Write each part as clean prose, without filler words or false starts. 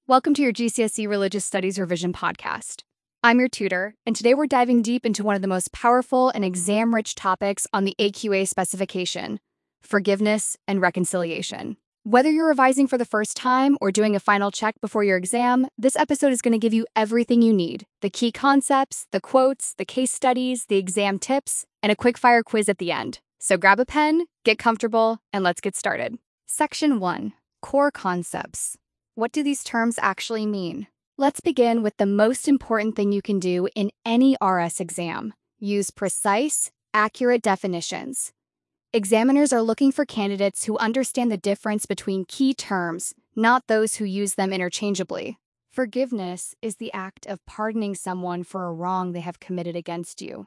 Welcome to your GCSE Religious Studies Revision podcast. I'm your tutor, and today we're diving deep into one of the most powerful and exam-rich topics on the AQA specification: forgiveness and reconciliation. Whether you're revising for the first time or doing a final check before your exam, this episode is going to give you everything you need: the key concepts, the quotes, the case studies, the exam tips, and a quick-fire quiz at the end. So grab a pen, get comfortable, and let's get started. Section 1. Core Concepts. What do these terms actually mean? Let's begin with the most important thing you can do in any RS exam: use precise, accurate definitions. Examiners are looking for candidates who understand the difference between key terms, not those who use them interchangeably. Forgiveness is the act of pardoning someone for a wrong they have committed against you.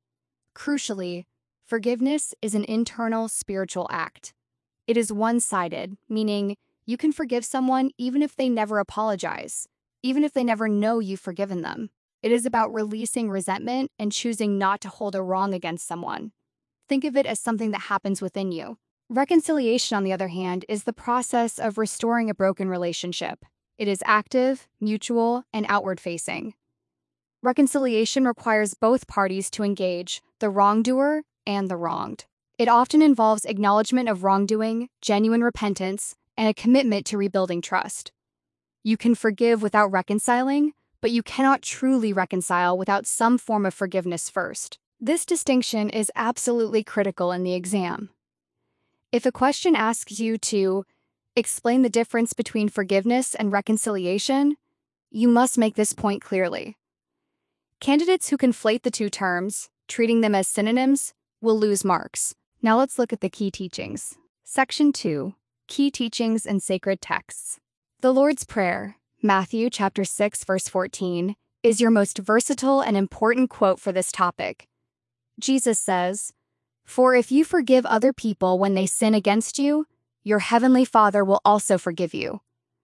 Crucially, forgiveness is an internal spiritual act. It is one-sided, meaning you can forgive someone even if they never apologize, even if they never know you've forgiven them. It is about releasing resentment and choosing not to hold a wrong against someone. Think of it as something that happens within you. Reconciliation, on the other hand, is the process of restoring a broken relationship. It is active, mutual, and outward-facing. Reconciliation requires both parties to engage, the wrongdoer and the wronged. It often involves acknowledgement of wrongdoing, genuine repentance, and a commitment to rebuilding trust. You can forgive without reconciling, but you cannot truly reconcile without some form of forgiveness first. This distinction is absolutely critical in the exam. If a question asks you to explain the difference between forgiveness and reconciliation, you must make this point clearly. Candidates who conflate the two terms, treating them as synonyms, will lose marks. Now let's look at the key teachings. Section 2. Key Teachings and Sacred Texts. The Lord's Prayer, Matthew chapter 6, verse 14, is your most versatile and important quote for this topic. Jesus says, "For if you forgive other people when they sin against you, your heavenly Father will also forgive you."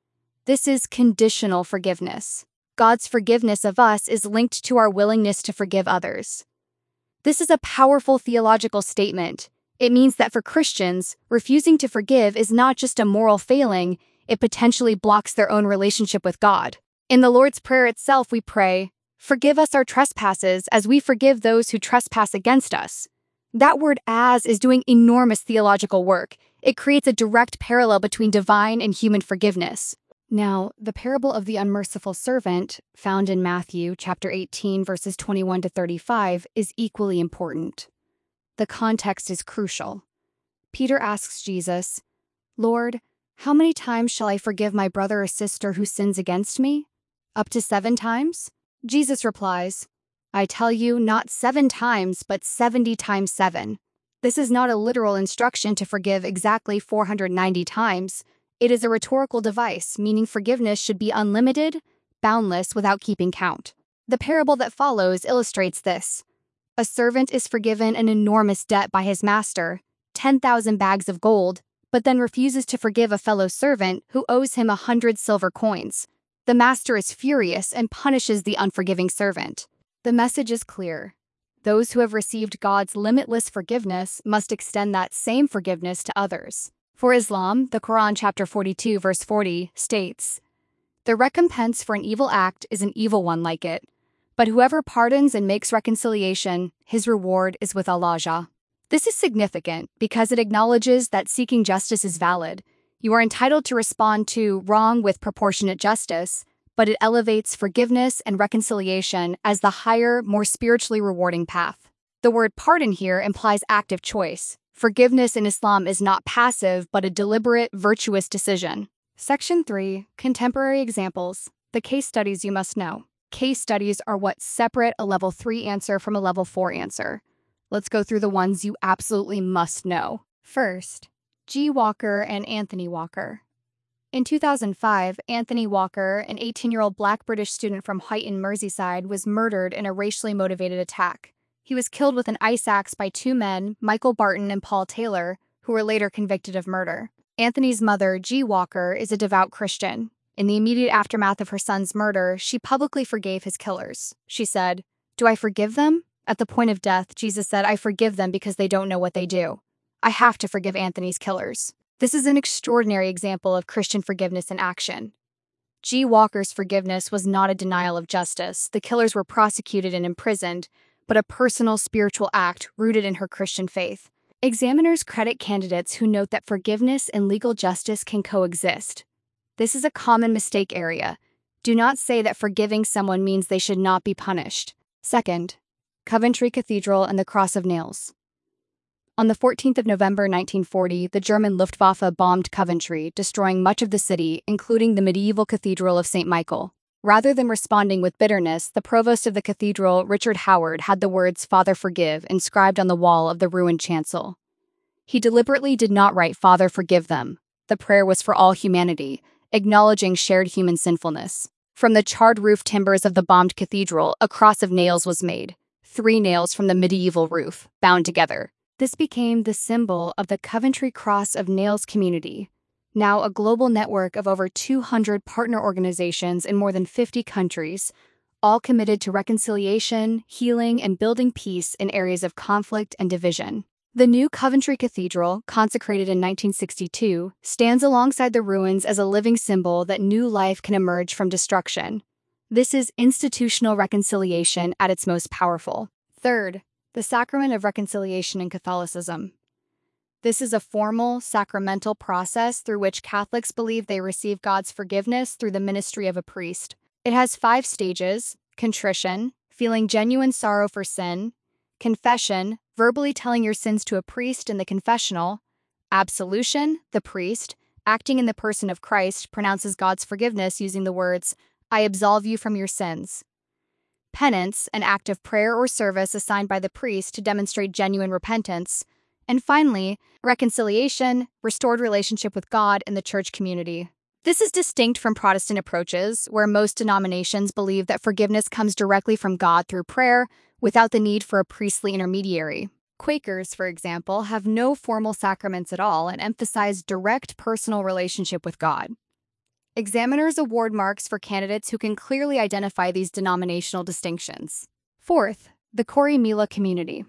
This is conditional forgiveness. God's forgiveness of us is linked to our willingness to forgive others. This is a powerful theological statement. It means that for Christians, refusing to forgive is not just a moral failing, it potentially blocks their own relationship with God. In the Lord's Prayer itself, we pray, "Forgive us our trespasses as we forgive those who trespass against us." That word "as" is doing enormous theological work. It creates a direct parallel between divine and human forgiveness. Now, the parable of the unmerciful servant, found in Matthew chapter 18, verses 21 to 35, is equally important. The context is crucial. Peter asks Jesus, "Lord, how many times shall I forgive my brother or sister who sins against me? Up to 7 times?" Jesus replies, "I tell you, not 7 times, but 70 times 7. This is not a literal instruction to forgive exactly 490 times. It is a rhetorical device, meaning forgiveness should be unlimited, boundless, without keeping count. The parable that follows illustrates this. A servant is forgiven an enormous debt by his master, 10,000 bags of gold, but then refuses to forgive a fellow servant who owes him 100 silver coins. The master is furious and punishes the unforgiving servant. The message is clear. Those who have received God's limitless forgiveness must extend that same forgiveness to others. For Islam, the Quran chapter 42, verse 40, states, "The recompense for an evil act is an evil one like it. But whoever pardons and makes reconciliation, his reward is with Allah." This is significant because it acknowledges that seeking justice is valid. You are entitled to respond to wrong with proportionate justice, but it elevates forgiveness and reconciliation as the higher, more spiritually rewarding path. The word pardon here implies active choice. Forgiveness in Islam is not passive, but a deliberate, virtuous decision. Section 3. Contemporary Examples. The case studies you must know. Case studies are what separate a level 3 answer from a level 4 answer. Let's go through the ones you absolutely must know. First, G. Walker and Anthony Walker. In 2005, Anthony Walker, an 18-year-old Black British student from Huyton, Merseyside, was murdered in a racially motivated attack. He was killed with an ice axe by 2 men, Michael Barton and Paul Taylor, who were later convicted of murder. Anthony's mother, G. Walker, is a devout Christian. In the immediate aftermath of her son's murder, she publicly forgave his killers. She said, "Do I forgive them?" At the point of death, Jesus said, "I forgive them because they don't know what they do." I have to forgive Anthony's killers. This is an extraordinary example of Christian forgiveness in action. G. Walker's forgiveness was not a denial of justice. The killers were prosecuted and imprisoned, but a personal spiritual act rooted in her Christian faith. Examiners credit candidates who note that forgiveness and legal justice can coexist. This is a common mistake area. Do not say that forgiving someone means they should not be punished. Second, Coventry Cathedral and the Cross of Nails. On the 14th of November 1940, the German Luftwaffe bombed Coventry, destroying much of the city, including the medieval Cathedral of St. Michael. Rather than responding with bitterness, the provost of the cathedral, Richard Howard, had the words "Father forgive" inscribed on the wall of the ruined chancel. He deliberately did not write "Father forgive them." The prayer was for all humanity, acknowledging shared human sinfulness. From the charred roof timbers of the bombed cathedral, a cross of nails was made, 3 nails from the medieval roof, bound together. This became the symbol of the Coventry Cross of Nails community, now a global network of over 200 partner organizations in more than 50 countries, all committed to reconciliation, healing, and building peace in areas of conflict and division. The new Coventry Cathedral, consecrated in 1962, stands alongside the ruins as a living symbol that new life can emerge from destruction. This is institutional reconciliation at its most powerful. Third, the Sacrament of Reconciliation in Catholicism. This is a formal, sacramental process through which Catholics believe they receive God's forgiveness through the ministry of a priest. It has 5 stages: contrition, feeling genuine sorrow for sin; confession, verbally telling your sins to a priest in the confessional; absolution, the priest, acting in the person of Christ, pronounces God's forgiveness using the words, "I absolve you from your sins"; penance, an act of prayer or service assigned by the priest to demonstrate genuine repentance; and finally, reconciliation, restored relationship with God in the church community. This is distinct from Protestant approaches, where most denominations believe that forgiveness comes directly from God through prayer, without the need for a priestly intermediary. Quakers, for example, have no formal sacraments at all and emphasize direct personal relationship with God. Examiners award marks for candidates who can clearly identify these denominational distinctions. Fourth, the Corrymeela community.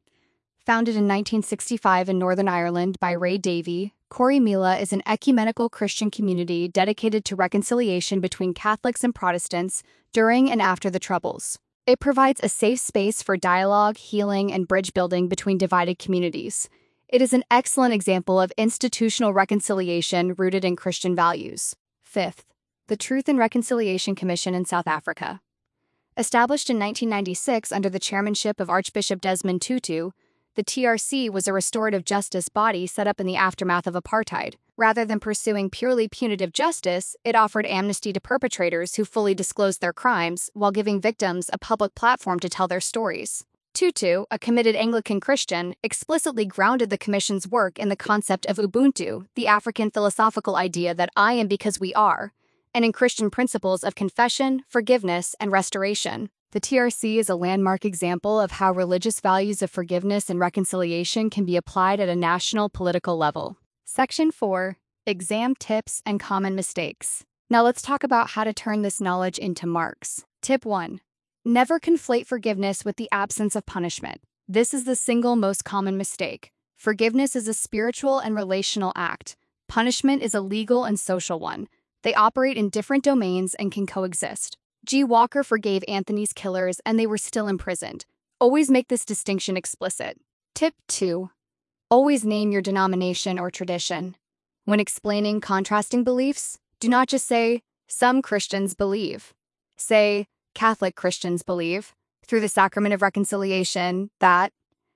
Founded in 1965 in Northern Ireland by Ray Davey, Corrymeela is an ecumenical Christian community dedicated to reconciliation between Catholics and Protestants during and after the Troubles. It provides a safe space for dialogue, healing, and bridge building between divided communities. It is an excellent example of institutional reconciliation rooted in Christian values. Fifth, the Truth and Reconciliation Commission in South Africa. Established in 1996 under the chairmanship of Archbishop Desmond Tutu, the TRC was a restorative justice body set up in the aftermath of apartheid. Rather than pursuing purely punitive justice, it offered amnesty to perpetrators who fully disclosed their crimes, while giving victims a public platform to tell their stories. Tutu, a committed Anglican Christian, explicitly grounded the Commission's work in the concept of Ubuntu, the African philosophical idea that I am because we are, and in Christian principles of confession, forgiveness, and restoration. The TRC is a landmark example of how religious values of forgiveness and reconciliation can be applied at a national political level. Section 4. Exam Tips and Common Mistakes. Now let's talk about how to turn this knowledge into marks. Tip 1. Never conflate forgiveness with the absence of punishment. This is the single most common mistake. Forgiveness is a spiritual and relational act. Punishment is a legal and social one. They operate in different domains and can coexist. G. Walker forgave Anthony's killers and they were still imprisoned. Always make this distinction explicit. Tip 2. Always name your denomination or tradition. When explaining contrasting beliefs, do not just say, "Some Christians believe." Say, "Catholic Christians believe, through the sacrament of reconciliation, that,"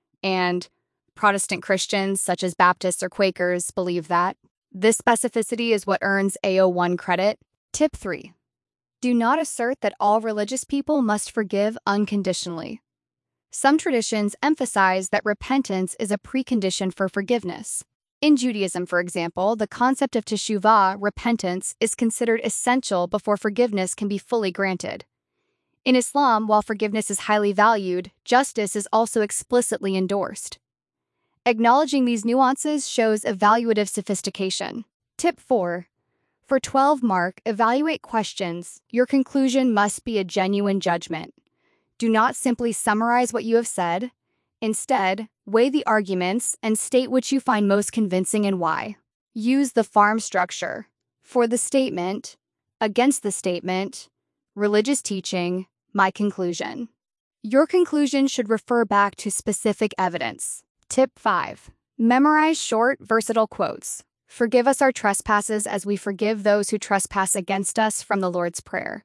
and "Protestant Christians, such as Baptists or Quakers, believe that." This specificity is what earns AO1 credit. Tip 3. Do not assert that all religious people must forgive unconditionally. Some traditions emphasize that repentance is a precondition for forgiveness. In Judaism, for example, the concept of teshuvah, repentance, is considered essential before forgiveness can be fully granted. In Islam, while forgiveness is highly valued, justice is also explicitly endorsed. Acknowledging these nuances shows evaluative sophistication. Tip 4. For 12 mark, evaluate questions. Your conclusion must be a genuine judgment. Do not simply summarize what you have said. Instead, weigh the arguments and state which you find most convincing and why. Use the farm structure. For the statement, Against the statement, religious teaching, my conclusion. Your conclusion should refer back to specific evidence. Tip 5. Memorize short, versatile quotes. Forgive us our trespasses as we forgive those who trespass against us, from the Lord's Prayer.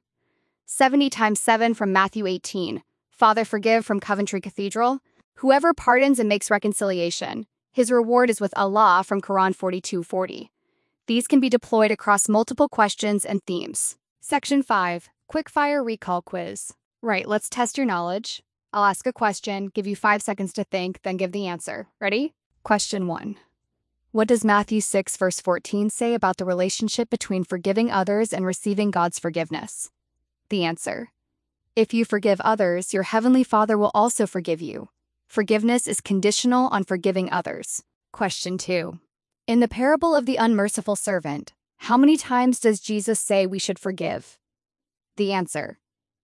70 times 7 from Matthew 18. Father forgive, from Coventry Cathedral. Whoever pardons and makes reconciliation, his reward is with Allah, from Quran 42:40. These can be deployed across multiple questions and themes. Section 5. Quickfire recall quiz. Right, let's test your knowledge. I'll ask a question, give you 5 seconds to think, then give the answer. Ready? Question 1. What does Matthew 6 verse 14 say about the relationship between forgiving others and receiving God's forgiveness? The answer. If you forgive others, your heavenly Father will also forgive you. Forgiveness is conditional on forgiving others. Question 2. In the parable of the unmerciful servant, how many times does Jesus say we should forgive? The answer.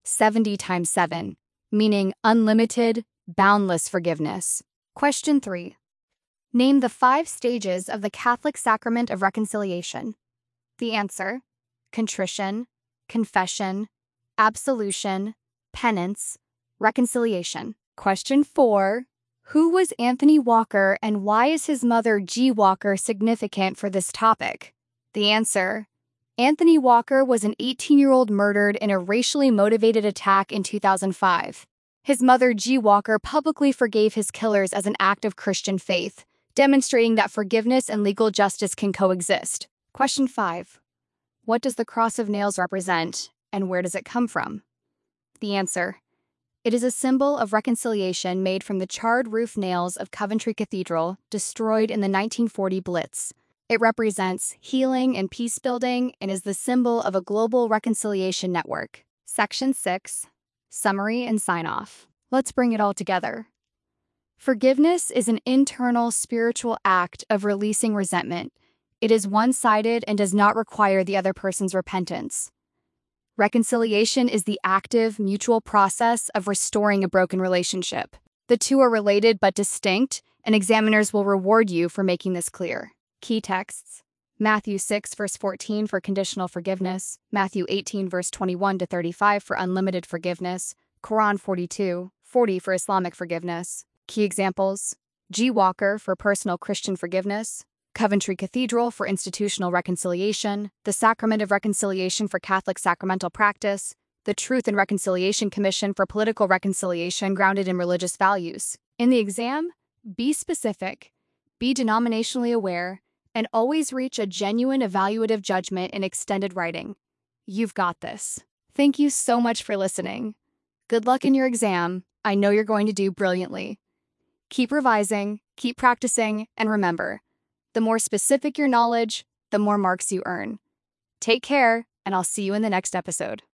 70 times 7, meaning unlimited, boundless forgiveness. Question 3. Name the 5 stages of the Catholic Sacrament of Reconciliation. The answer. Contrition, confession, absolution, penance, reconciliation. Question 4. Who was Anthony Walker, and why is his mother G. Walker significant for this topic? The answer. Anthony Walker was an 18-year-old murdered in a racially motivated attack in 2005. His mother G. Walker publicly forgave his killers as an act of Christian faith, demonstrating that forgiveness and legal justice can coexist. Question 5. What does the cross of nails represent, and where does it come from? The answer. It is a symbol of reconciliation made from the charred roof nails of Coventry Cathedral, destroyed in the 1940 Blitz. It represents healing and peace building and is the symbol of a global reconciliation network. Section 6. Summary and sign-off. Let's bring it all together. Forgiveness is an internal spiritual act of releasing resentment. It is one-sided and does not require the other person's repentance. Reconciliation is the active, mutual process of restoring a broken relationship. The two are related but distinct, and examiners will reward you for making this clear. Key texts. Matthew 6 verse 14 for conditional forgiveness, Matthew 18 verse 21 to 35 for unlimited forgiveness, Quran 42:40 for Islamic forgiveness. Key examples. G. Walker for personal Christian forgiveness, Coventry Cathedral for institutional reconciliation, the Sacrament of Reconciliation for Catholic sacramental practice, the Truth and Reconciliation Commission for political reconciliation grounded in religious values. In the exam, be specific, be denominationally aware, and always reach a genuine evaluative judgment in extended writing. You've got this. Thank you so much for listening. Good luck in your exam. I know you're going to do brilliantly. Keep revising, keep practicing, and remember, the more specific your knowledge, the more marks you earn. Take care, and I'll see you in the next episode.